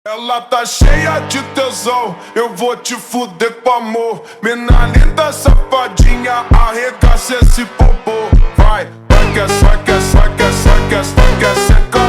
Ela tá cheia de tesão, eu vou te fuder com amor. Mina linda, safadinha, arregaça esse popô. Vai, vai que é, vai que é, vai que é, vai que é, vai que é,